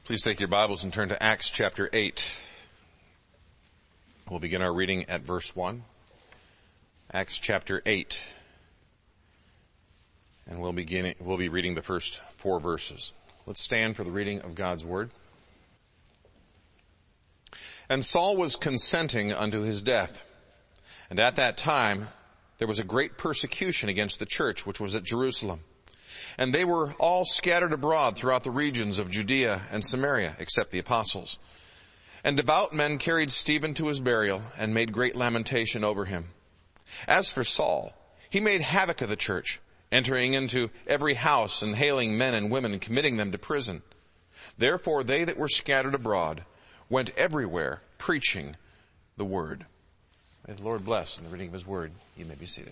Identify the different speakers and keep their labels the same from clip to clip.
Speaker 1: Please take your Bibles and turn to Acts chapter 8. We'll begin our reading at verse 1. Acts chapter 8. And we'll be reading the first 4 verses. Let's stand for the reading of God's Word. And Saul was consenting unto his death. And at that time there was a great persecution against the church which was at Jerusalem. And they were all scattered abroad throughout the regions of Judea and Samaria, except the apostles. And devout men carried Stephen to his burial, and made great lamentation over him. As for Saul, he made havoc of the church, entering into every house, and hailing men and women, and committing them to prison. Therefore they that were scattered abroad went everywhere, preaching the word. May the Lord bless in the reading of his word. You may be seated.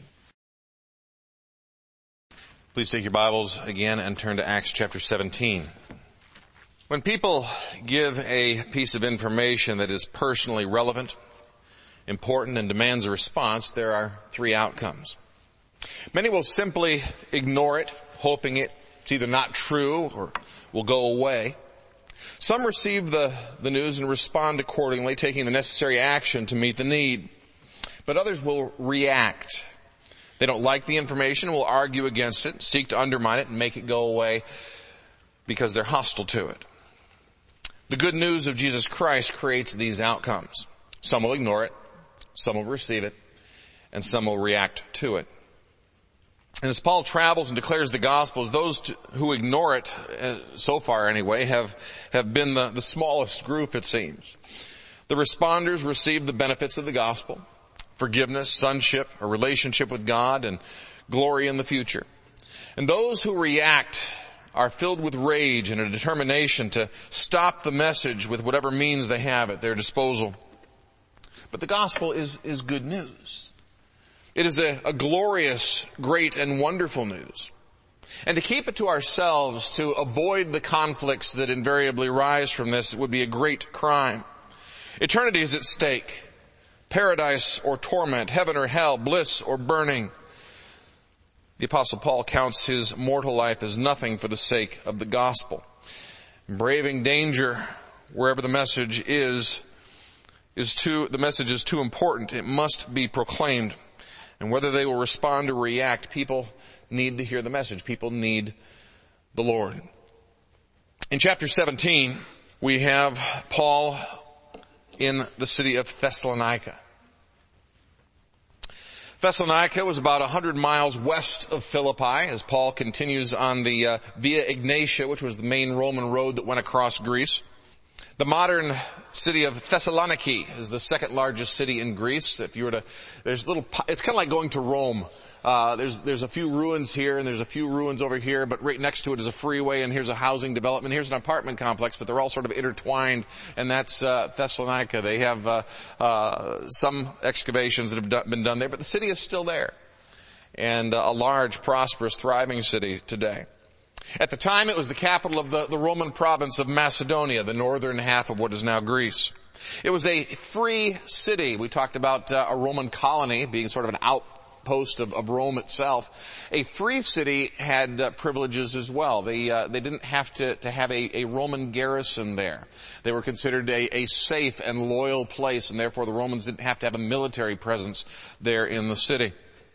Speaker 1: Please take your Bibles again and turn to Acts chapter 17. When people give a piece of information that is personally relevant, important, and demands a response, there are 3 outcomes. Many will simply ignore it, hoping it's either not true or will go away. Some receive the news and respond accordingly, taking the necessary action to meet the need. But others will react. They don't like the information, will argue against it, seek to undermine it, and make it go away because they're hostile to it. The good news of Jesus Christ creates these outcomes. Some will ignore it, some will receive it, and some will react to it. And as Paul travels and declares the Gospels, those who ignore it, so far anyway, have been the smallest group, it seems. The responders receive the benefits of the Gospel: forgiveness, sonship, a relationship with God, and glory in the future. And those who react are filled with rage and a determination to stop the message with whatever means they have at their disposal. But the gospel is good news. It is a glorious, great, and wonderful news. And to keep it to ourselves, to avoid the conflicts that invariably rise from this, would be a great crime. Eternity is at stake. Paradise or torment, heaven or hell, bliss or burning. The Apostle Paul counts his mortal life as nothing for the sake of the gospel. Braving danger wherever the message is too important. It must be proclaimed. And whether they will respond or react, people need to hear the message. People need the Lord. In chapter 17, we have Paul in the city of Thessalonica. Thessalonica was about 100 miles west of Philippi as Paul continues on the Via Egnatia, which was the main Roman road that went across Greece. The modern city of Thessaloniki is the second largest city in Greece. If you were to, it's kind of like going to Rome. There's a few ruins here and there's a few ruins over here, but right next to it is a freeway, and here's a housing development, here's an apartment complex, but they're all sort of intertwined, and that's Thessalonica. They have some excavations that have been done there, but the city is still there, and a large, prosperous, thriving city today. At the time, it was the capital of the Roman province of Macedonia, the northern half of what is now Greece. It was a free city. We talked about a Roman colony being sort of an outpost of Rome itself. A free city had privileges as well. They didn't have to have a Roman garrison there. They were considered a safe and loyal place, and therefore the Romans didn't have to have a military presence there in the city.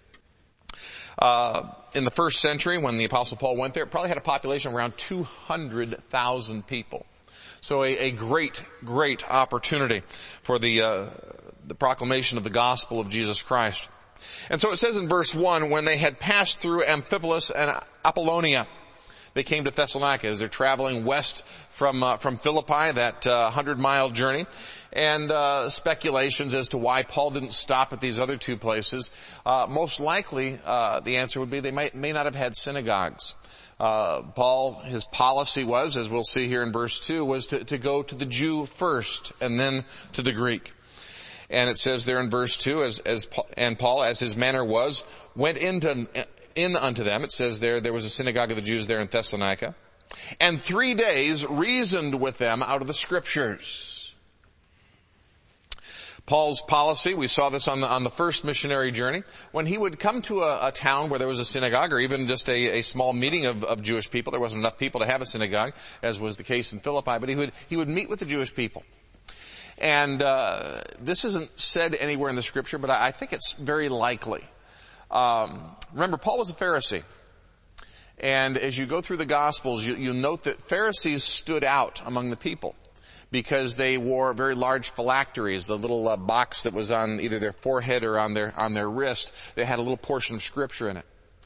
Speaker 1: In the first century, when the Apostle Paul went there, it probably had a population of around 200,000 people. So a great, great opportunity for the proclamation of the gospel of Jesus Christ. And so it says in verse 1, when they had passed through Amphipolis and Apollonia, they came to Thessalonica as they're traveling west from Philippi, that 100-mile journey. And speculations as to why Paul didn't stop at these other 2 places. Most likely, the answer would be they may not have had synagogues. Paul, his policy was, as we'll see here in verse 2, was to go to the Jew first and then to the Greek. And it says there in verse 2, and Paul, as his manner was, went in unto them. It says there was a synagogue of the Jews there in Thessalonica. And 3 days reasoned with them out of the scriptures. Paul's policy, we saw this on the first missionary journey, when he would come to a town where there was a synagogue, or even just a small meeting of Jewish people. There wasn't enough people to have a synagogue, as was the case in Philippi, but he would meet with the Jewish people. And this isn't said anywhere in the Scripture, but I think it's very likely. Remember, Paul was a Pharisee. And as you go through the Gospels, you'll note that Pharisees stood out among the people, because they wore very large phylacteries, the little box that was on either their forehead or on their wrist. They had a little portion of Scripture in it.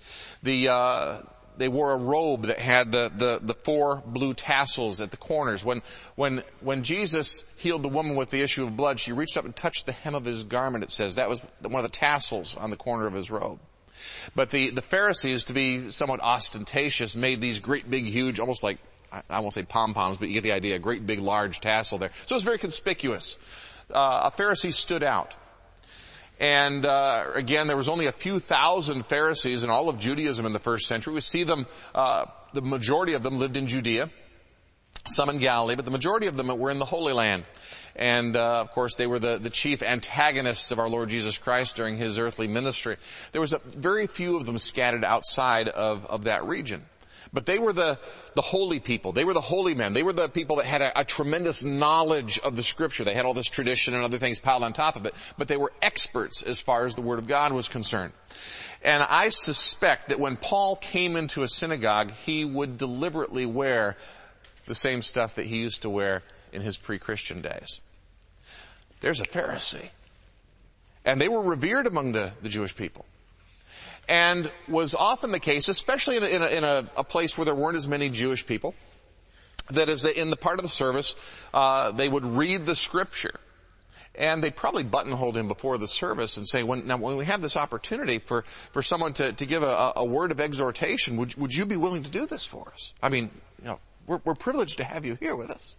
Speaker 1: They wore a robe that had the 4 blue tassels at the corners. When Jesus healed the woman with the issue of blood, she reached up and touched the hem of his garment, it says. That was one of the tassels on the corner of his robe. But the Pharisees, to be somewhat ostentatious, made these great big huge, almost like, I won't say pom-poms, but you get the idea, a great big large tassel there. So it was very conspicuous. A Pharisee stood out. And again, there was only a few thousand Pharisees in all of Judaism in the first century. We see them, the majority of them lived in Judea, some in Galilee, but the majority of them were in the Holy Land. And of course, they were the chief antagonists of our Lord Jesus Christ during his earthly ministry. There was very few of them scattered outside of that region. But they were the holy people. They were the holy men. They were the people that had a tremendous knowledge of the Scripture. They had all this tradition and other things piled on top of it. But they were experts as far as the Word of God was concerned. And I suspect that when Paul came into a synagogue, he would deliberately wear the same stuff that he used to wear in his pre-Christian days. There's a Pharisee. And they were revered among the Jewish people. And was often the case, especially in a place where there weren't as many Jewish people, that is, in the part of the service, they would read the Scripture. And they'd probably buttonholed him before the service and say, when we have this opportunity for someone to give a word of exhortation, would you be willing to do this for us? I mean, we're privileged to have you here with us.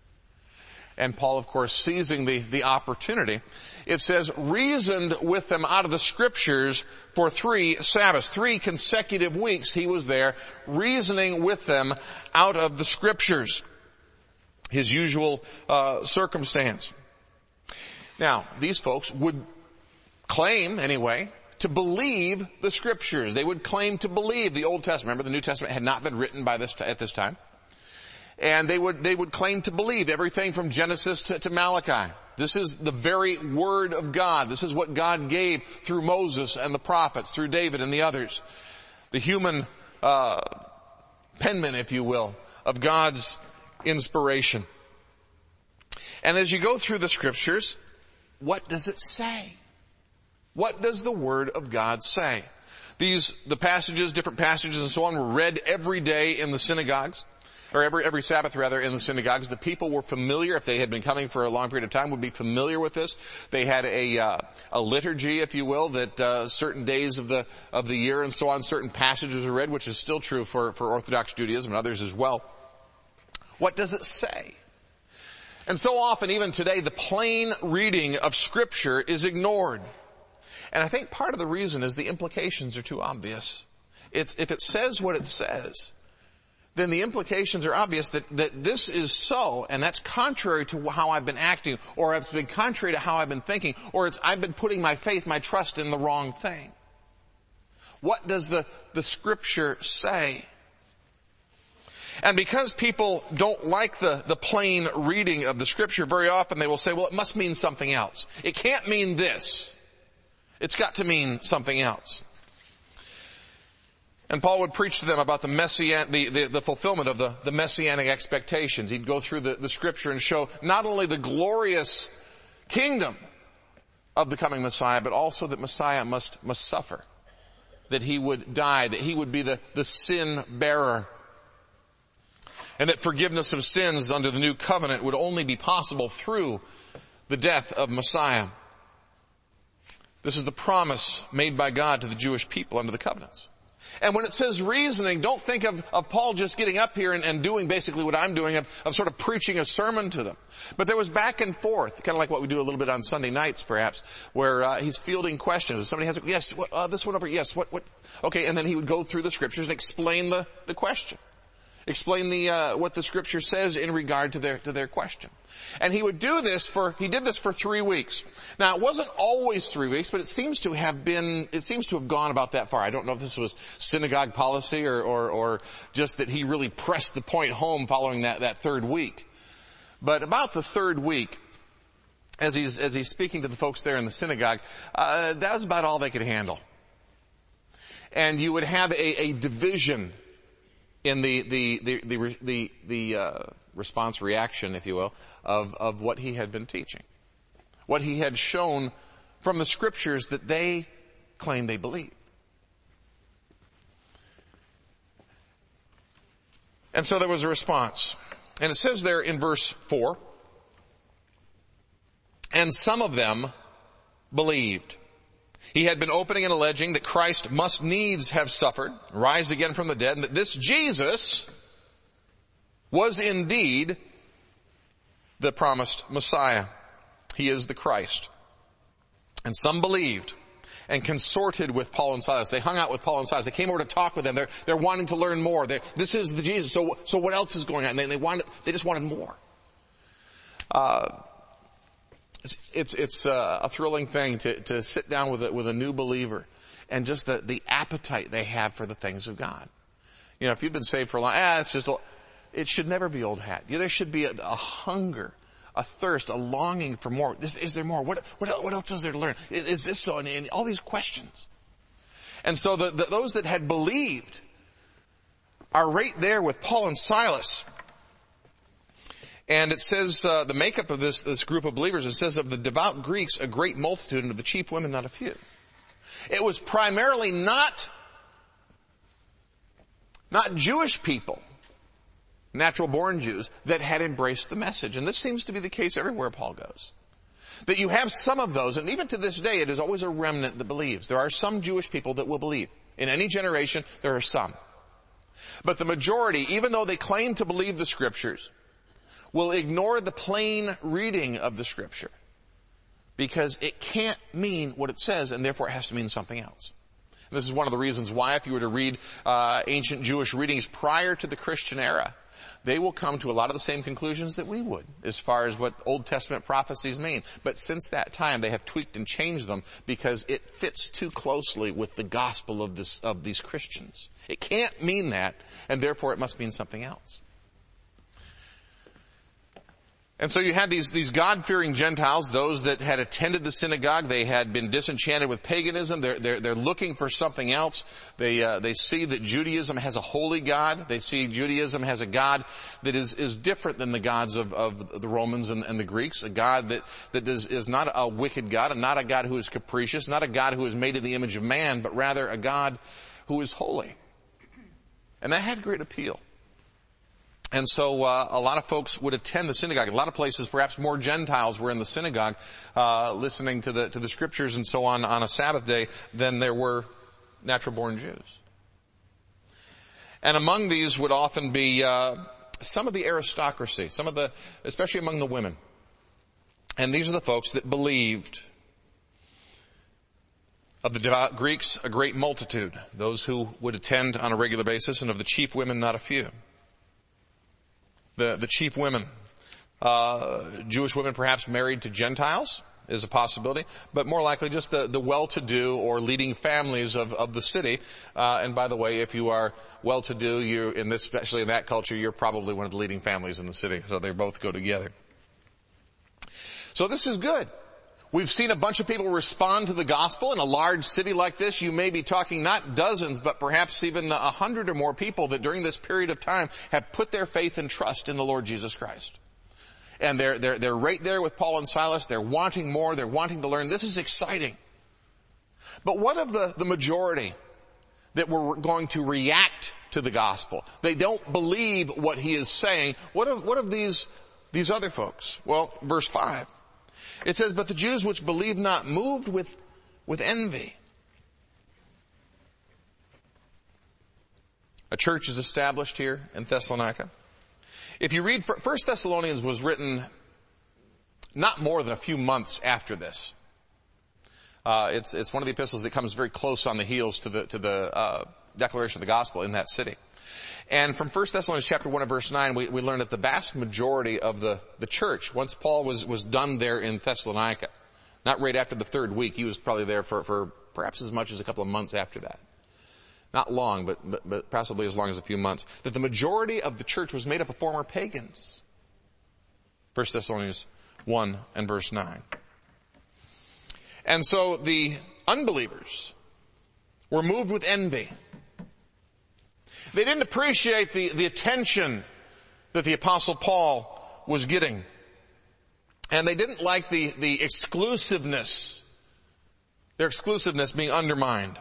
Speaker 1: And Paul, of course, seizing the opportunity, it says, reasoned with them out of the Scriptures for 3 Sabbaths. 3 consecutive weeks he was there, reasoning with them out of the Scriptures. His usual circumstance. Now, these folks would claim, anyway, to believe the Scriptures. They would claim to believe the Old Testament. Remember, the New Testament had not been written at this time. And they would claim to believe everything from Genesis to Malachi. This is the very Word of God. This is what God gave through Moses and the prophets, through David and the others. The human penman, if you will, of God's inspiration. And as you go through the Scriptures, what does it say? What does the Word of God say? The passages, different passages and so on, were read every day in the synagogues. Or every Sabbath rather, in the synagogues. The people were familiar, if they had been coming for a long period of time, would be familiar with this. They had a liturgy, if you will, that certain days of the year and so on, certain passages are read, which is still true for Orthodox Judaism and others as well. What does it say? And so often, even today, the plain reading of Scripture is ignored. And I think part of the reason is the implications are too obvious. If it says what it says, then the implications are obvious that this is so, and that's contrary to how I've been acting, or it's been contrary to how I've been thinking, or I've been putting my faith, my trust in the wrong thing. What does the Scripture say? And because people don't like the plain reading of the Scripture, very often they will say, well, it must mean something else. It can't mean this. It's got to mean something else. And Paul would preach to them about the fulfillment of the messianic expectations. He'd go through the Scripture and show not only the glorious kingdom of the coming Messiah, but also that Messiah must suffer. That he would die, that he would be the sin bearer. And that forgiveness of sins under the new covenant would only be possible through the death of Messiah. This is the promise made by God to the Jewish people under the covenants. And when it says reasoning, don't think of Paul just getting up here and doing basically what I'm doing, of sort of preaching a sermon to them. But there was back and forth, kind of like what we do a little bit on Sunday nights perhaps, where he's fielding questions. If somebody has yes, this one over, yes, what? Okay, and then he would go through the Scriptures and explain the question. Explain what the Scripture says in regard to their question. And he did this for 3 weeks. Now, it wasn't always 3 weeks, but it seems to have gone about that far. I don't know if this was synagogue policy or just that he really pressed the point home following that third week. But about the third week, as he's speaking to the folks there in the synagogue, that was about all they could handle. And you would have a division in the response reaction, if you will, of what he had been teaching. What he had shown from the Scriptures that they claim they believe. And so there was a response. And it says there in verse 4, and some of them believed. He had been opening and alleging that Christ must needs have suffered, rise again from the dead, and that this Jesus was indeed the promised Messiah. He is the Christ. And some believed and consorted with Paul and Silas. They hung out with Paul and Silas. They came over to talk with them. They're wanting to learn more. This is the Jesus. So what else is going on? They just wanted more. It's a thrilling thing to sit down with a new believer and just the appetite they have for the things of God. You know, if you've been saved for a long, it should never be old hat. There should be a hunger, a thirst, a longing for more. Is there more? What else is there to learn? Is this so? And all these questions. And so those that had believed are right there with Paul and Silas. And it says, the makeup of this group of believers, it says of the devout Greeks, a great multitude, and of the chief women, not a few. It was primarily not Jewish people, natural born Jews, that had embraced the message. And this seems to be the case everywhere Paul goes. That you have some of those, and even to this day, it is always a remnant that believes. There are some Jewish people that will believe. In any generation, there are some. But the majority, even though they claim to believe the Scriptures, will ignore the plain reading of the Scripture because it can't mean what it says, and therefore it has to mean something else. And this is one of the reasons why, if you were to read ancient Jewish readings prior to the Christian era, they will come to a lot of the same conclusions that we would as far as what Old Testament prophecies mean. But since that time, they have tweaked and changed them because it fits too closely with the gospel of these Christians. It can't mean that, and therefore it must mean something else. And so you had these God-fearing Gentiles, those that had attended the synagogue. They had been disenchanted with paganism. They're looking for something else. They see that Judaism has a holy God. They see Judaism has a God that is different than the gods of the Romans and the Greeks. A God that is not a wicked God, and not a God who is capricious, not a God who is made in the image of man, but rather a God who is holy. And that had great appeal. And so a lot of folks would attend the synagogue. In a lot of places, perhaps more Gentiles were in the synagogue listening to the Scriptures and so on a Sabbath day than there were natural-born Jews. And among these would often be some of the aristocracy, especially among the women. And these are the folks that believed. Of the devout Greeks, a great multitude, those who would attend on a regular basis, and of the chief women, not a few. The chief women, Jewish women perhaps married to Gentiles is a possibility, but more likely just the well-to-do or leading families of the city. And by the way, if you are well-to-do, especially in that culture, you're probably one of the leading families in the city. So they both go together. So this is good. We've seen a bunch of people respond to the gospel in a large city like this. You may be talking not dozens, but perhaps even 100 or more people that during this period of time have put their faith and trust in the Lord Jesus Christ. And they're right there with Paul and Silas. They're wanting more. They're wanting to learn. This is exciting. But what of the majority that were going to react to the gospel? They don't believe what he is saying. What of these other folks? Well, verse 5. It says, but the Jews which believed not moved with envy. A church is established here in Thessalonica. If you read, 1 Thessalonians was written not more than a few months after this. It's one of the epistles that comes very close on the heels to the declaration of the gospel in that city. And from 1 Thessalonians chapter 1 and verse 9, we learn that the vast majority of the church, once Paul was done there in Thessalonica, not right after the third week, he was probably there for perhaps as much as a couple of months after that. Not long, but possibly as long as a few months. That the majority of the church was made up of former pagans. 1 Thessalonians 1 and verse 9. And so the unbelievers were moved with envy. They didn't appreciate the attention that the Apostle Paul was getting. And they didn't like the exclusiveness, their exclusiveness being undermined.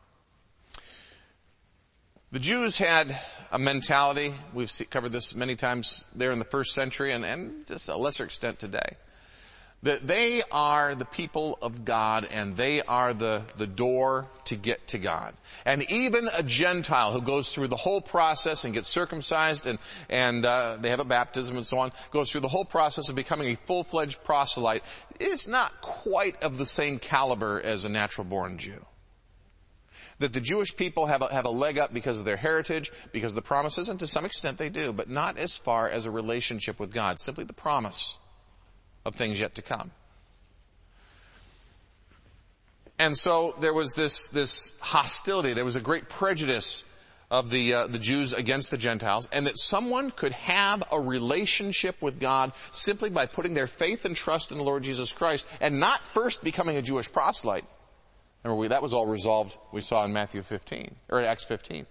Speaker 1: The Jews had a mentality, we've covered this many times there in the first century and just a lesser extent today, that they are the people of God and they are the door to get to God. And even a Gentile who goes through the whole process and gets circumcised and they have a baptism and so on, goes through the whole process of becoming a full-fledged proselyte, is not quite of the same caliber as a natural-born Jew. That the Jewish people have a leg up because of their heritage, because of the promises, and to some extent they do, but not as far as a relationship with God, simply the promise of things yet to come. And so there was this hostility, there was a great prejudice of the Jews against the Gentiles, and that someone could have a relationship with God simply by putting their faith and trust in the Lord Jesus Christ, and not first becoming a Jewish proselyte. Remember, that was all resolved, we saw in Matthew 15, or Acts 15.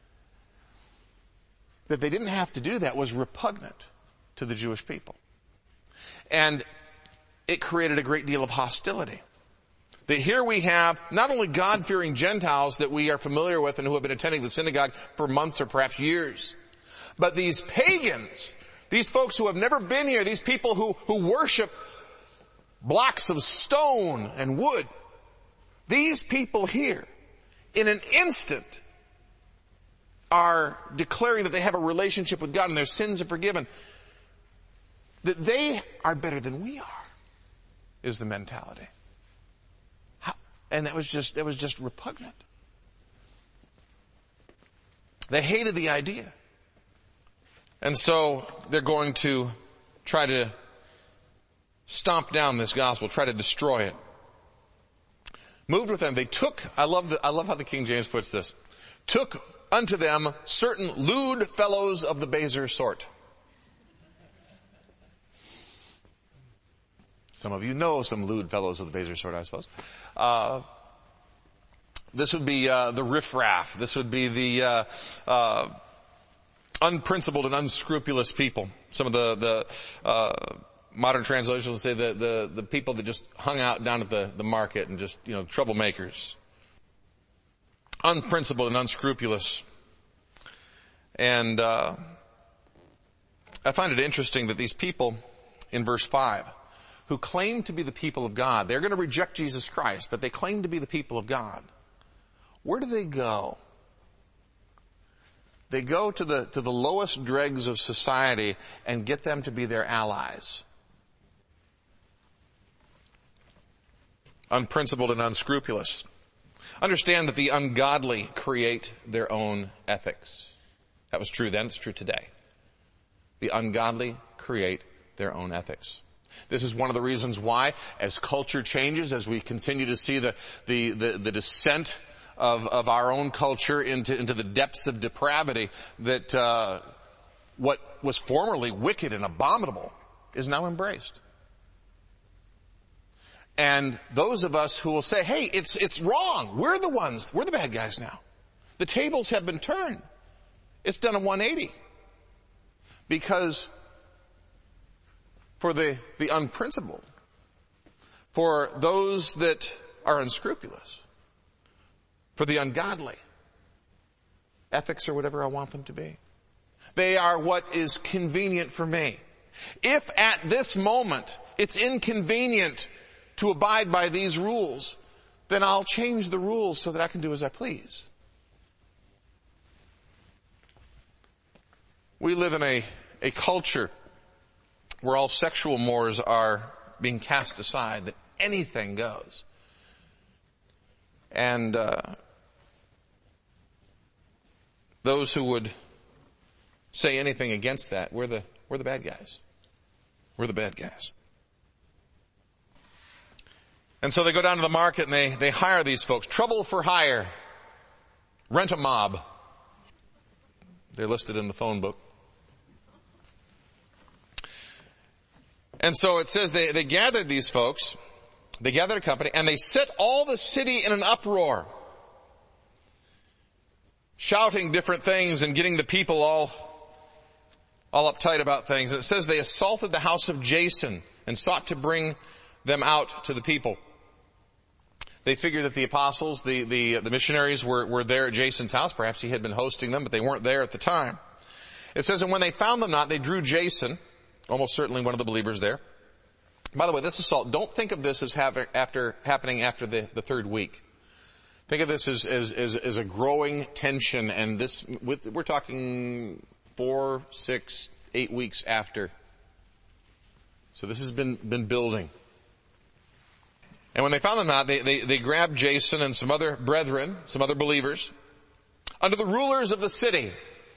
Speaker 1: That they didn't have to do that was repugnant to the Jewish people. And it created a great deal of hostility. That here we have not only God-fearing Gentiles that we are familiar with and who have been attending the synagogue for months or perhaps years, but these pagans, these folks who have never been here, these people who worship blocks of stone and wood, these people here, in an instant, are declaring that they have a relationship with God and their sins are forgiven. That they are better than we are, is the mentality. And that was just repugnant. They hated the idea. And so they're going to try to stomp down this gospel, try to destroy it. Moved with them, they took, I love how the King James puts this, took unto them certain lewd fellows of the baser sort. Some of you know some lewd fellows of the baser sort, I suppose. This would be the riffraff. This would be the unprincipled and unscrupulous people. Some of the modern translations will say the people that just hung out down at the market and just, troublemakers. Unprincipled and unscrupulous. And I find it interesting that these people in verse 5, who claim to be the people of God, they're going to reject Jesus Christ, but they claim to be the people of God. Where do they go? They go to the lowest dregs of society and get them to be their allies. Unprincipled and unscrupulous. Understand that the ungodly create their own ethics. That was true then, it's true today. The ungodly create their own ethics. This is one of the reasons why, as culture changes, as we continue to see the descent of our own culture into the depths of depravity, that what was formerly wicked and abominable is now embraced. And those of us who will say, hey, it's wrong. We're the bad guys now. The tables have been turned. It's done a 180. Because for the unprincipled, for those that are unscrupulous, for the ungodly, ethics are whatever I want them to be. They are what is convenient for me. If at this moment it's inconvenient to abide by these rules, then I'll change the rules so that I can do as I please. We live in a culture where all sexual mores are being cast aside, that anything goes. And those who would say anything against that, we're the bad guys. We're the bad guys. And so they go down to the market and they hire these folks. Trouble for hire. Rent a mob. They're listed in the phone book. And so it says they gathered these folks, they gathered a company, and they set all the city in an uproar, shouting different things and getting the people all uptight about things. And it says they assaulted the house of Jason and sought to bring them out to the people. They figured that the apostles, the missionaries were there at Jason's house. Perhaps he had been hosting them, but they weren't there at the time. It says, and when they found them not, they drew Jason, almost certainly one of the believers there. By the way, this assault, don't think of this as happening after the third week. Think of this as a growing tension, and we're talking 4, 6, 8 weeks after. So this has been building. And when they found them not, they grabbed Jason and some other brethren, some other believers, under the rulers of the city.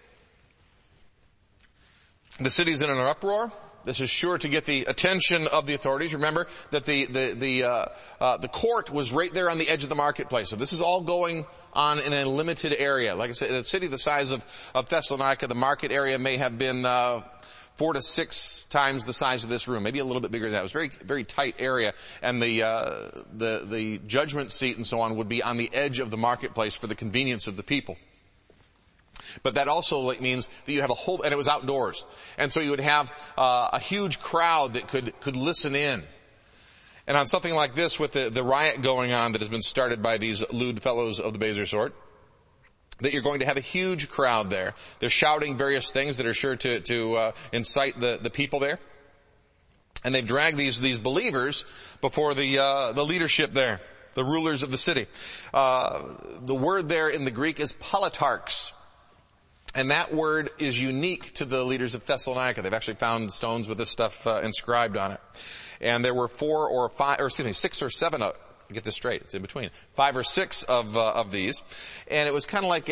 Speaker 1: The city's in an uproar. This is sure to get the attention of the authorities. Remember that the court was right there on the edge of the marketplace. So this is all going on in a limited area. Like I said, in a city the size of Thessalonica, the market area may have been 4 to 6 times the size of this room, maybe a little bit bigger than that. It was a very, very tight area, and the judgment seat and so on would be on the edge of the marketplace for the convenience of the people. But that also means that you have and it was outdoors. And so you would have a huge crowd that could listen in. And on something like this, with the riot going on that has been started by these lewd fellows of the Bezer sort, that you're going to have a huge crowd there. They're shouting various things that are sure to incite the people there. And they've dragged these believers before the leadership there, the rulers of the city. The word there in the Greek is politarchs. And that word is unique to the leaders of Thessalonica. They've actually found stones with this stuff inscribed on it. And there were 6 or 7, get this straight, it's in between, 5 or 6 of these. And it was kind of like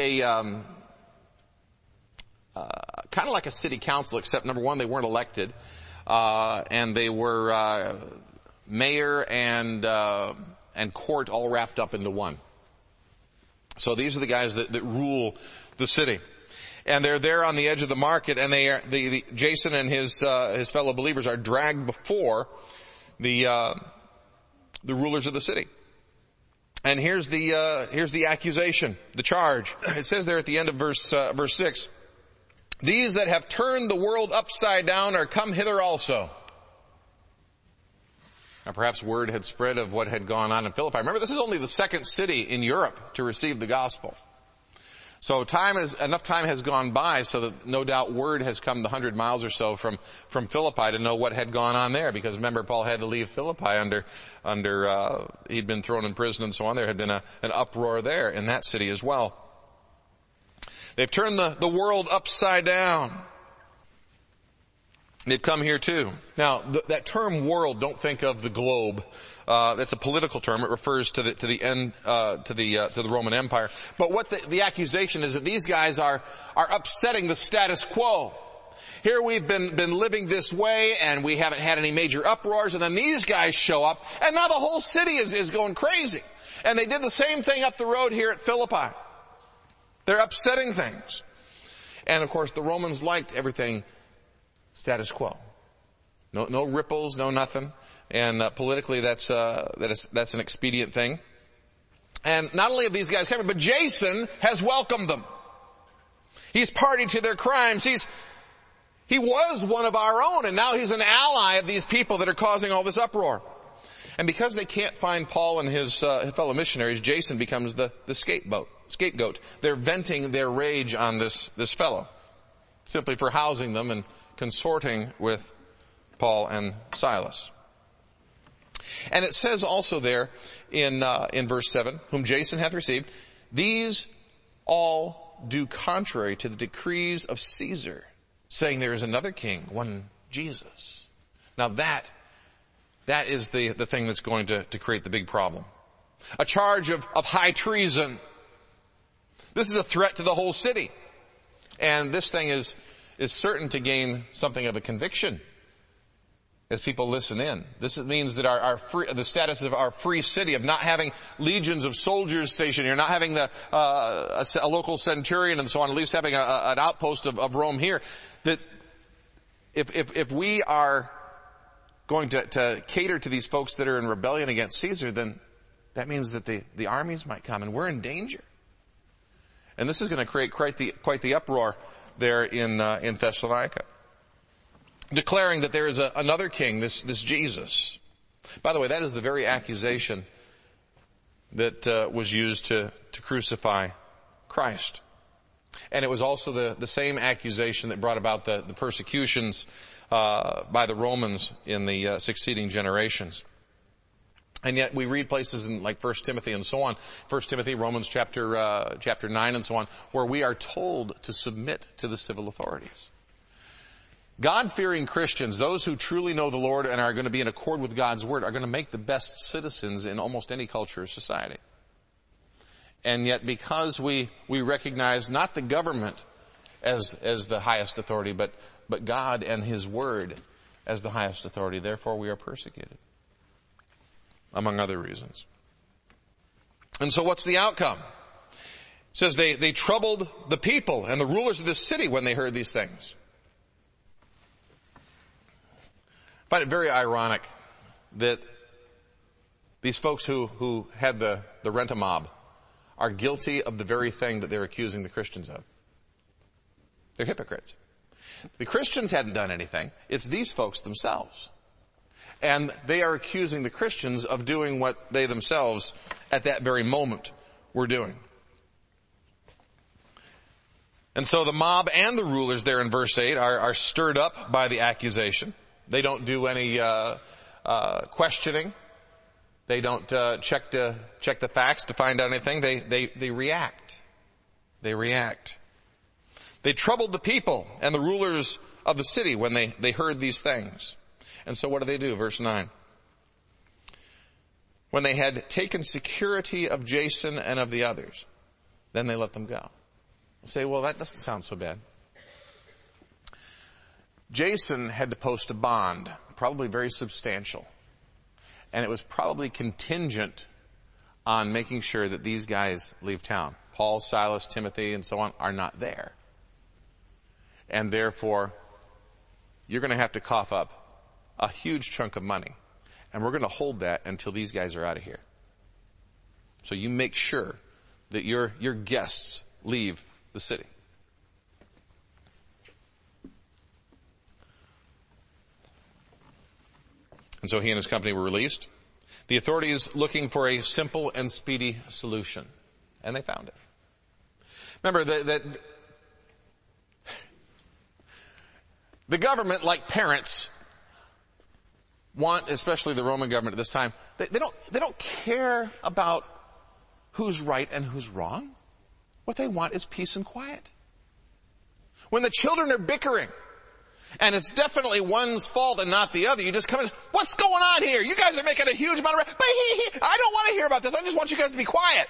Speaker 1: a city council, except number one, they weren't elected. And they were mayor and court all wrapped up into one. So these are the guys that rule the city. And they're there on the edge of the market, and Jason and his fellow believers are dragged before the rulers of the city. And here's the accusation, the charge. It says there at the end of verse 6, these that have turned the world upside down are come hither also. Now perhaps word had spread of what had gone on in Philippi. Remember, this is only the second city in Europe to receive the gospel. So enough time has gone by so that no doubt word has come the 100 miles or so from Philippi to know what had gone on there. Because remember, Paul had to leave Philippi under he'd been thrown in prison and so on. There had been an uproar there in that city as well. They've turned the world upside down. They've come here too. Now, that term world, don't think of the globe. That's a political term. It refers to the Roman Empire. But what the accusation is that these guys are upsetting the status quo. Here we've been living this way, and we haven't had any major uproars, and then these guys show up, and now the whole city is going crazy. And they did the same thing up the road here at Philippi. They're upsetting things. And of course, the Romans liked everything status quo. No ripples, no nothing. And politically, that's an expedient thing. And not only have these guys come, but Jason has welcomed them. He's party to their crimes. He was one of our own, and now he's an ally of these people that are causing all this uproar. And because they can't find Paul and his fellow missionaries, Jason becomes the scapegoat. They're venting their rage on this fellow, simply for housing them and consorting with Paul and Silas. And it says also there in verse 7, whom Jason hath received, these all do contrary to the decrees of Caesar, saying there is another king, one Jesus. Now that is the thing that's going to create the big problem. A charge of high treason. This is a threat to the whole city. And this thing is certain to gain something of a conviction as people listen in. This means that the status of our free city, of not having legions of soldiers stationed here, not having a local centurion and so on, at least having an outpost of Rome here, that if we are going to cater to these folks that are in rebellion against Caesar, then that means that the armies might come and we're in danger. And this is going to create quite the uproar there in Thessalonica, declaring that there is another king, this Jesus. By the way, that is the very accusation that was used to crucify Christ. And it was also the same accusation that brought about the persecutions by the Romans in the succeeding generations. And yet we read places in like 1 Timothy and so on, 1 Timothy, Romans chapter 9 and so on, where we are told to submit to the civil authorities. God-fearing Christians, those who truly know the Lord and are going to be in accord with God's Word, are going to make the best citizens in almost any culture or society. And yet because we recognize not the government as the highest authority, but God and His Word as the highest authority, therefore we are persecuted, among other reasons. And so what's the outcome? It says they troubled the people and the rulers of this city when they heard these things. I find it very ironic that these folks who had the rent-a-mob are guilty of the very thing that they're accusing the Christians of. They're hypocrites. The Christians hadn't done anything. It's these folks themselves. And they are accusing the Christians of doing what they themselves at that very moment were doing. And so the mob and the rulers there in verse 8 are stirred up by the accusation. They don't do any questioning. They don't check the facts to find out anything. They react. They react. They troubled the people and the rulers of the city when they heard these things. And so what do? Verse 9. When they had taken security of Jason and of the others, then they let them go. You say, well, that doesn't sound so bad. Jason had to post a bond, probably very substantial. And it was probably contingent on making sure that these guys leave town. Paul, Silas, Timothy, and so on are not there. And therefore, you're going to have to cough up a huge chunk of money. And we're going to hold that until these guys are out of here. So you make sure that your guests leave the city. And so he and his company were released. The authorities looking for a simple and speedy solution. And they found it. Remember that the government, like parents, want, especially the Roman government at this time, they don't care about who's right and who's wrong. What they want is peace and quiet. When the children are bickering, and it's definitely one's fault and not the other, you just come in, what's going on here? You guys are making a huge amount of, but I don't want to hear about this. I just want you guys to be quiet.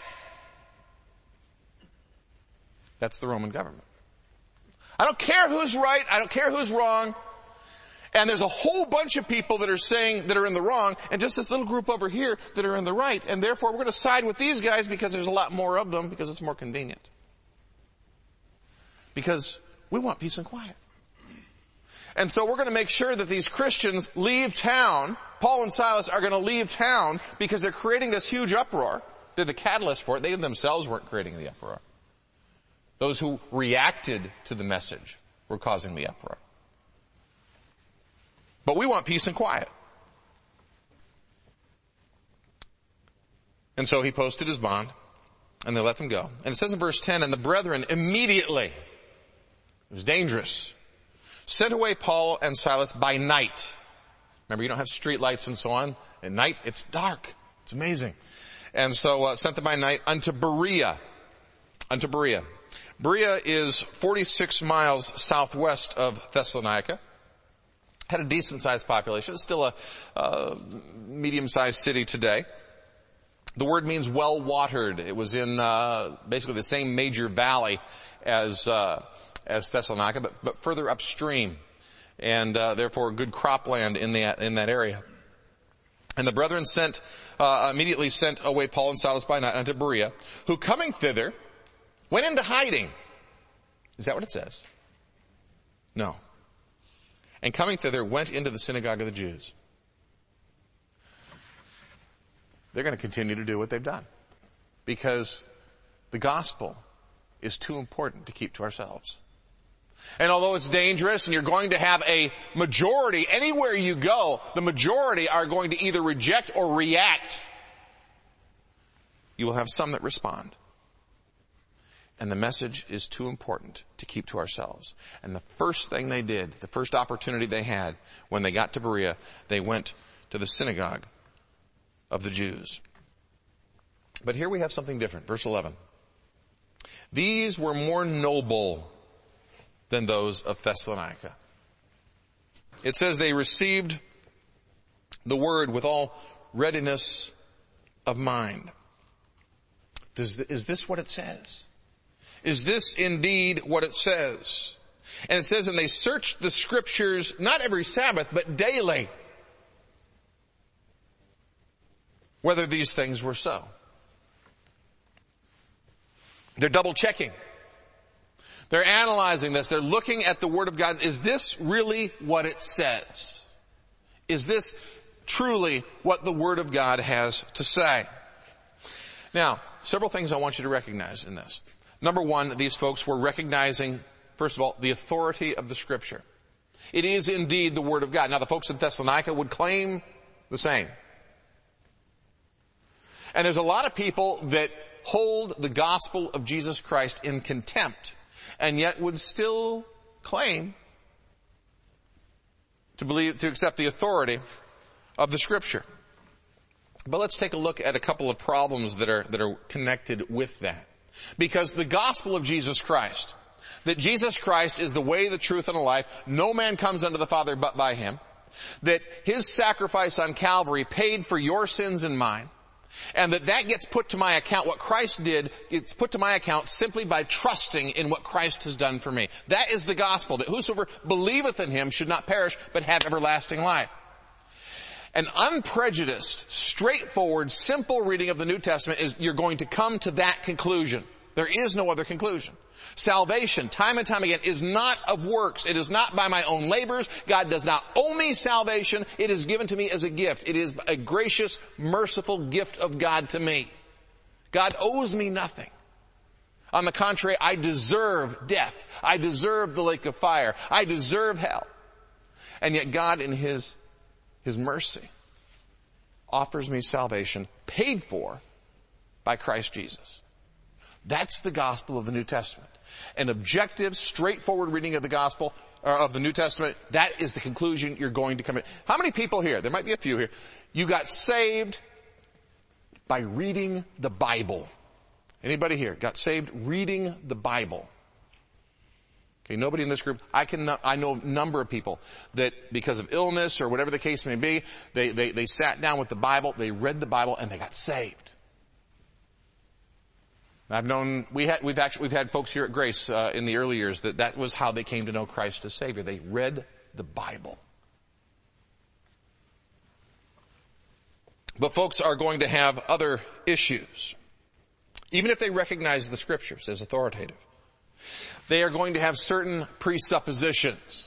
Speaker 1: That's the Roman government. I don't care who's right. I don't care who's wrong. And there's a whole bunch of people that are saying that are in the wrong, and just this little group over here that are in the right. And therefore we're going to side with these guys because there's a lot more of them, because it's more convenient. Because we want peace and quiet. And so we're going to make sure that these Christians leave town. Paul and Silas are going to leave town because they're creating this huge uproar. They're the catalyst for it. They themselves weren't creating the uproar. Those who reacted to the message were causing the uproar. But we want peace and quiet. And so he posted his bond, and they let them go. And it says in verse 10, and the brethren immediately, it was dangerous, sent away Paul and Silas by night. Remember, you don't have street lights and so on. At night, it's dark. It's amazing. And so sent them by night unto Berea. Unto Berea. Berea is 46 miles southwest of Thessalonica. Had a decent-sized population. It's still a medium-sized city today. The word means well-watered. It was in basically the same major valley as as Thessalonica, but further upstream, and therefore good cropland in that area. And the brethren immediately sent away Paul and Silas by night unto Berea, who coming thither went into hiding. Is that what it says? No. And coming thither went into the synagogue of the Jews. They're going to continue to do what they've done, because the gospel is too important to keep to ourselves. And although it's dangerous and you're going to have a majority, anywhere you go, the majority are going to either reject or react. You will have some that respond. And the message is too important to keep to ourselves. And the first thing they did, the first opportunity they had when they got to Berea, they went to the synagogue of the Jews. But here we have something different. Verse 11. These were more noble than those of Thessalonica. It says they received the word with all readiness of mind. Is this what it says? Is this indeed what it says? And it says, and they searched the scriptures, not every Sabbath, but daily, whether these things were so. They're double checking. They're analyzing this. They're looking at the Word of God. Is this really what it says? Is this truly what the Word of God has to say? Now, several things I want you to recognize in this. Number one, these folks were recognizing, first of all, the authority of the Scripture. It is indeed the Word of God. Now, the folks in Thessalonica would claim the same. And there's a lot of people that hold the gospel of Jesus Christ in contempt, and yet would still claim to accept the authority of the Scripture. But let's take a look at a couple of problems that are connected with that. Because the gospel of Jesus Christ, that Jesus Christ is the way, the truth, and the life, no man comes unto the Father but by Him, that His sacrifice on Calvary paid for your sins and mine, and that gets put to my account. What Christ did gets put to my account simply by trusting in what Christ has done for me. That is the gospel, that whosoever believeth in Him should not perish, but have everlasting life. An unprejudiced, straightforward, simple reading of the New Testament is you're going to come to that conclusion. There is no other conclusion. Salvation, time and time again, is not of works. It is not by my own labors. God does not owe me salvation. It is given to me as a gift. It is a gracious, merciful gift of God to me. God owes me nothing. On the contrary, I deserve death. I deserve the lake of fire. I deserve hell. And yet God, in His mercy, offers me salvation paid for by Christ Jesus. That's the gospel of the New Testament. An objective, straightforward reading of the gospel, of the New Testament, that is the conclusion you're going to come in. How many people here, there might be a few here, you got saved by reading the Bible? Anybody here got saved reading the Bible? Okay, nobody in this group. I know a number of people that because of illness or whatever the case may be, they sat down with the Bible, they read the Bible, and they got saved. I've known, we've had folks here at Grace, in the early years that was how they came to know Christ as Savior. They read the Bible. But folks are going to have other issues. Even if they recognize the Scriptures as authoritative, they are going to have certain presuppositions.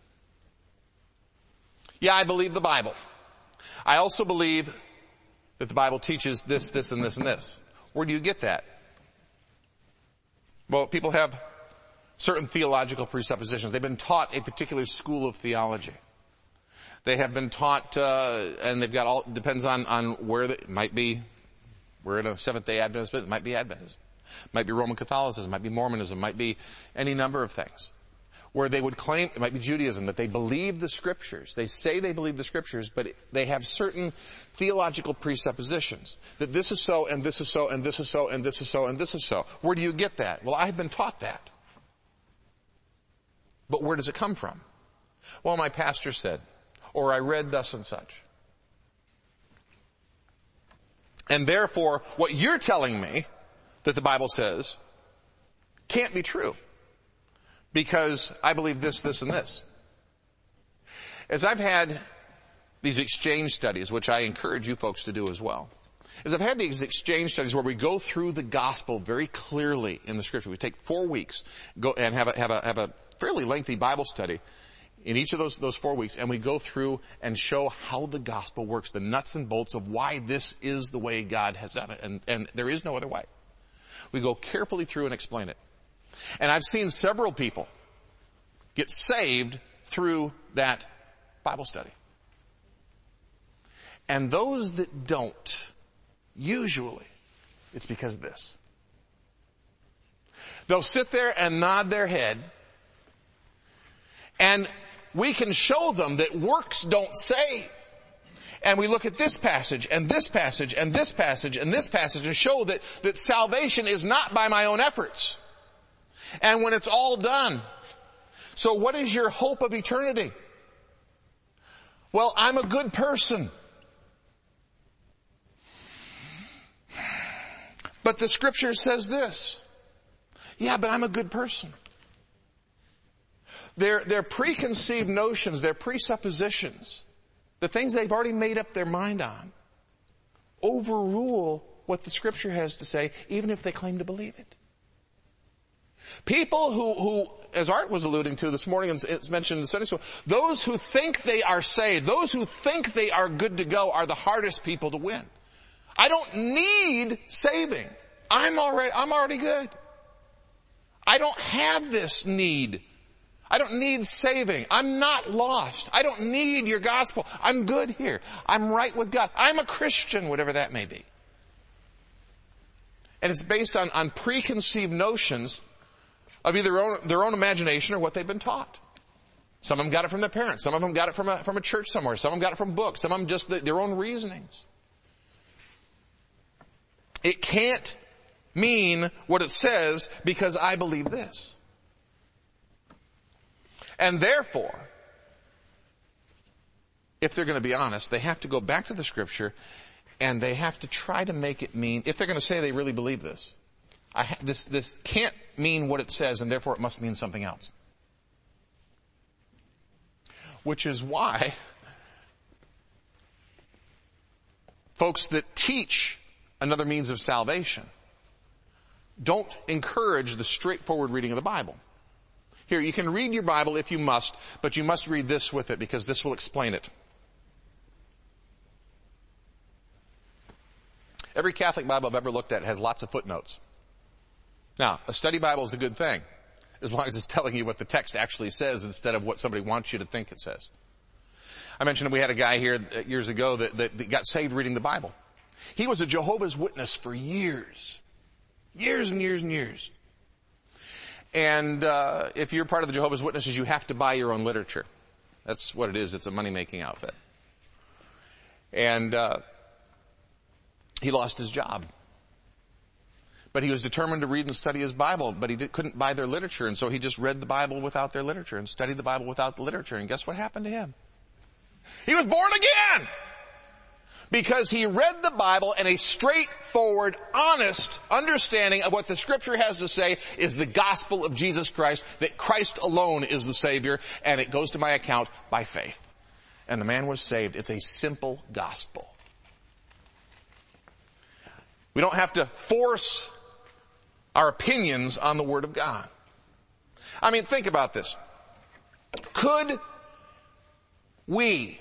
Speaker 1: Yeah, I believe the Bible. I also believe that the Bible teaches this, this, and this, and this. Where do you get that? Well, people have certain theological presuppositions. They've been taught a particular school of theology. They have been taught, and they've got all, depends on where it might be. We're in a Seventh-day Adventist business. It might be Adventism. It might be Roman Catholicism. It might be Mormonism. It might be any number of things. Where they would claim, it might be Judaism, that they believe the Scriptures. They say they believe the Scriptures, but they have certain theological presuppositions. That this is so, and this is so, and this is so, and this is so, and this is so. Where do you get that? Well, I've been taught that. But where does it come from? Well, my pastor said, or I read thus and such. And therefore, what you're telling me that the Bible says can't be true. because I believe this, this, and this. As I've had these exchange studies, which I encourage you folks to do as well, as I've had these exchange studies where we go through the gospel very clearly in the scripture. We take 4 weeks, go and have a fairly lengthy Bible study in each of those 4 weeks, and we go through and show how the gospel works, the nuts and bolts of why this is the way God has done it, and there is no other way. We go carefully through and explain it. And I've seen several people get saved through that Bible study. And those that don't, usually, it's because of this. They'll sit there and nod their head, and we can show them that works don't save. And we look at this passage, and this passage, and this passage, and this passage, and show that salvation is not by my own efforts. And when it's all done, so what is your hope of eternity? Well, I'm a good person. But the scripture says this. Yeah, but I'm a good person. Their preconceived notions, their presuppositions, the things they've already made up their mind on, overrule what the scripture has to say, even if they claim to believe it. People who, as Art was alluding to this morning, and it's mentioned in Sunday school, those who think they are saved, those who think they are good to go are the hardest people to win. I don't need saving. I'm already good. I don't have this need. I don't need saving. I'm not lost. I don't need your gospel. I'm good here. I'm right with God. I'm a Christian, whatever that may be. And it's based on preconceived notions of either their own imagination or what they've been taught. Some of them got it from their parents. Some of them got it from a church somewhere. Some of them got it from books. Some of them just their own reasonings. It can't mean what it says because I believe this. And therefore, if they're going to be honest, they have to go back to the scripture and they have to try to make it mean, if they're going to say they really believe this, this can't mean what it says, and therefore it must mean something else. Which is why folks that teach another means of salvation don't encourage the straightforward reading of the Bible. Here, you can read your Bible if you must, but you must read this with it because this will explain it. Every Catholic Bible I've ever looked at has lots of footnotes. Now, a study Bible is a good thing, as long as it's telling you what the text actually says instead of what somebody wants you to think it says. I mentioned we had a guy here years ago that got saved reading the Bible. He was a Jehovah's Witness for years. Years and years and years. And if you're part of the Jehovah's Witnesses, you have to buy your own literature. That's what it is. It's a money-making outfit. And he lost his job. But he was determined to read and study his Bible, but he couldn't buy their literature, and so he just read the Bible without their literature and studied the Bible without the literature. And guess what happened to him? He was born again! Because he read the Bible and a straightforward, honest understanding of what the scripture has to say is the gospel of Jesus Christ, that Christ alone is the Savior, and it goes to my account by faith. And the man was saved. It's a simple gospel. We don't have to force our opinions on the Word of God. I mean, think about this. Could we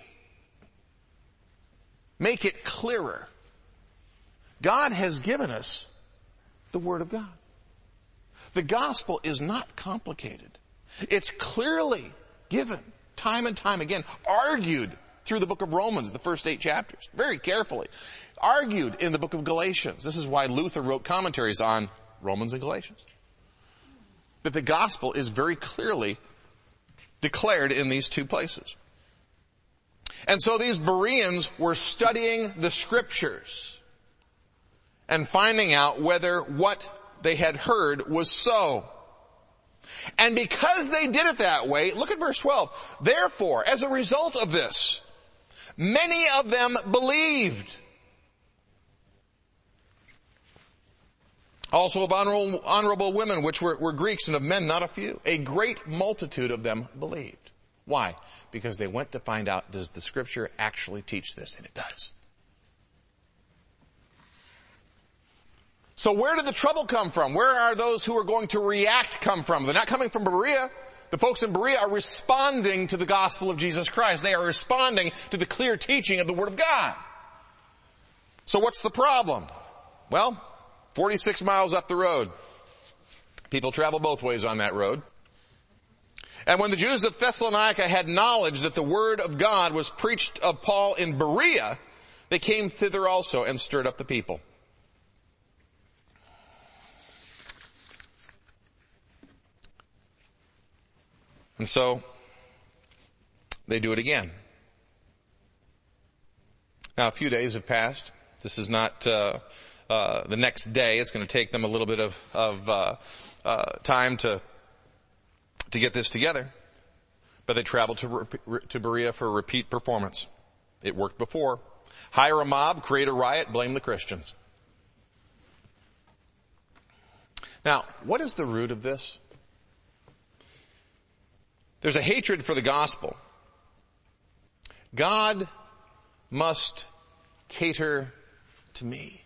Speaker 1: make it clearer? God has given us the Word of God. The gospel is not complicated. It's clearly given, time and time again, argued through the book of Romans, the first 8 chapters, very carefully. Argued in the book of Galatians. This is why Luther wrote commentaries on Romans and Galatians. That the gospel is very clearly declared in these 2 places. And so these Bereans were studying the scriptures and finding out whether what they had heard was so. And because they did it that way, look at verse 12. Therefore, as a result of this, many of them believed. Also of honorable women, which were Greeks, and of men not a few. A great multitude of them believed. Why? Because they went to find out, does the Scripture actually teach this? And it does. So where did the trouble come from? Where are those who are going to react come from? They're not coming from Berea. The folks in Berea are responding to the gospel of Jesus Christ. They are responding to the clear teaching of the Word of God. So what's the problem? Well, 46 miles up the road. People travel both ways on that road. And when the Jews of Thessalonica had knowledge that the word of God was preached of Paul in Berea, they came thither also and stirred up the people. And so, they do it again. Now, a few days have passed. This is not the next day. It's going to take them a little bit of time to get this together. But they traveled to Berea for a repeat performance. It worked before. Hire a mob, create a riot, blame the Christians. Now, what is the root of this? There's a hatred for the gospel. God must cater to me.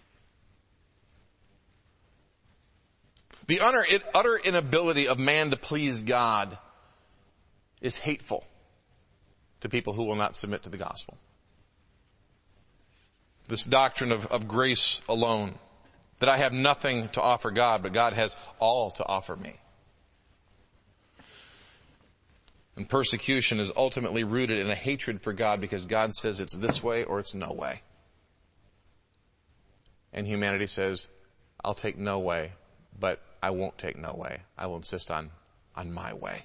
Speaker 1: The utter inability of man to please God is hateful to people who will not submit to the gospel. This doctrine of grace alone, that I have nothing to offer God, but God has all to offer me. And persecution is ultimately rooted in a hatred for God because God says it's this way or it's no way. And humanity says, I'll take no way, but I won't take no way. I will insist on my way.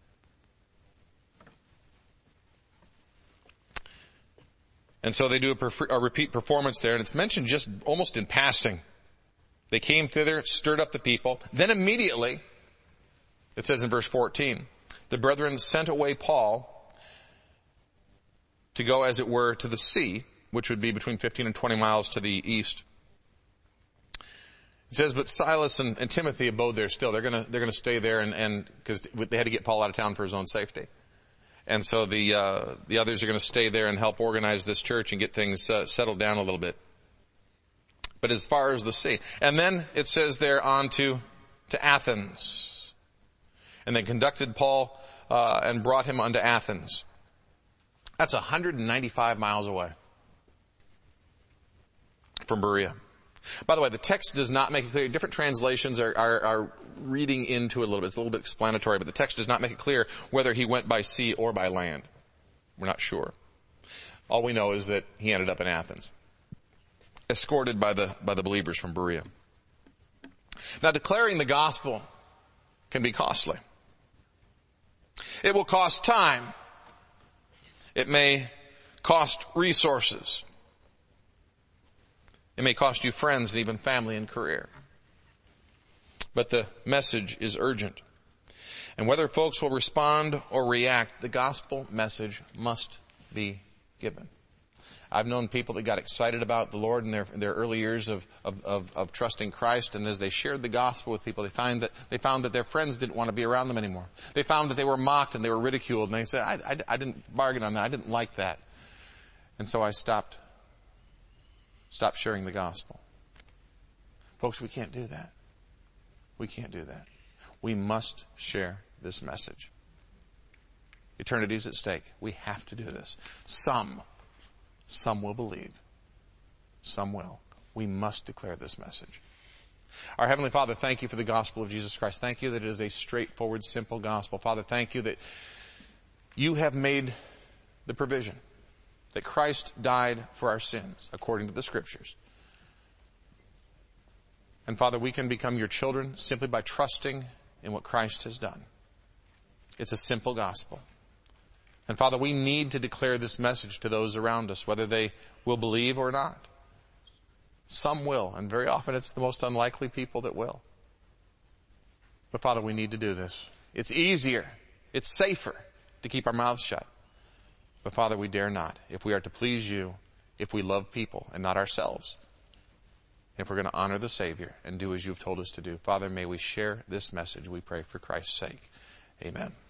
Speaker 1: And so they do a repeat performance there, and it's mentioned just almost in passing. They came thither, stirred up the people. Then immediately, it says in verse 14, the brethren sent away Paul to go, as it were, to the sea, which would be between 15 and 20 miles to the east. It says, but Silas and Timothy abode there still. They're gonna stay there and because they had to get Paul out of town for his own safety. And so the others are going to stay there and help organize this church and get things settled down a little bit. But as far as the sea. And then it says there on to Athens. And they conducted Paul and brought him unto Athens. That's 195 miles away from Berea. By the way, the text does not make it clear. Different translations are reading into it a little bit. It's a little bit explanatory, but the text does not make it clear whether he went by sea or by land. We're not sure. All we know is that he ended up in Athens, escorted by the believers from Berea. Now, declaring the gospel can be costly. It will cost time. It may cost resources. It may cost you friends and even family and career. But the message is urgent. And whether folks will respond or react, the gospel message must be given. I've known people that got excited about the Lord in their early years of trusting Christ, and as they shared the gospel with people, they found that their friends didn't want to be around them anymore. They found that they were mocked and they were ridiculed, and they said, I didn't bargain on that. I didn't like that. And so I stopped sharing the gospel. Folks, we can't do that. We can't do that. We must share this message. Eternity's at stake. We have to do this. Some will believe. Some will. We must declare this message. Our Heavenly Father, thank you for the gospel of Jesus Christ. Thank you that it is a straightforward, simple gospel. Father, thank you that you have made the provision that Christ died for our sins, according to the Scriptures. And Father, we can become your children simply by trusting in what Christ has done. It's a simple gospel. And Father, we need to declare this message to those around us, whether they will believe or not. Some will, and very often it's the most unlikely people that will. But Father, we need to do this. It's easier, it's safer to keep our mouths shut. But Father, we dare not. If we are to please you, if we love people and not ourselves, if we're going to honor the Savior and do as you've told us to do. Father, may we share this message, we pray, for Christ's sake. Amen.